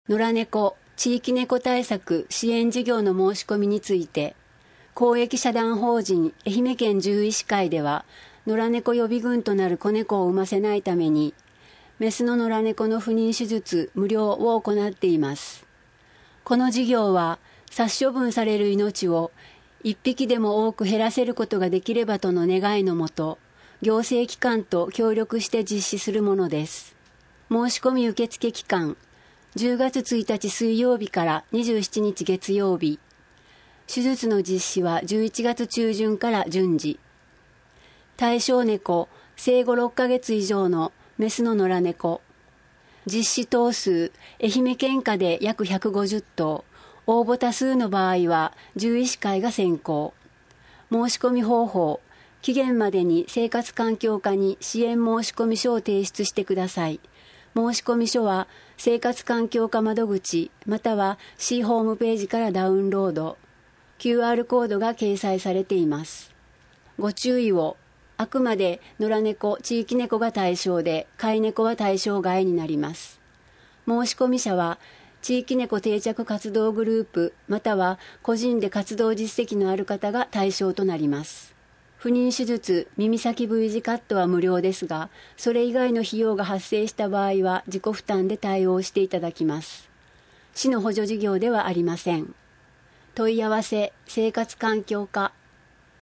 野良猫地域猫対策支援事業の申し込みについて、公益社団法人愛媛県獣医師会では、野良猫予備軍となる子猫を産ませないために、メスの野良猫の不妊手術無料を行っています。この事業は、殺処分される命を一匹でも多く減らせることができればとの願いのもと、行政機関と協力して実施するものです。申し込み受付期間、10月1日水曜日から27日月曜日。手術の実施は11月中旬から順次。対象猫、生後6ヶ月以上のメスの野良猫。実施頭数、愛媛県下で約150頭。応募多数の場合は獣医師会が選考。申し込み方法、期限までに生活環境課に支援申込書を提出してください。申込書は生活環境課窓口または市ホームページからダウンロード。QR コードが掲載されています。ご注意を。あくまで野良猫、地域猫が対象で、飼い猫は対象外になります。申込者は地域猫定着活動グループまたは個人で活動実績のある方が対象となります。不妊手術、耳先 V 字カットは無料ですが、それ以外の費用が発生した場合は自己負担で対応していただきます。市の補助事業ではありません。問い合わせ、生活環境課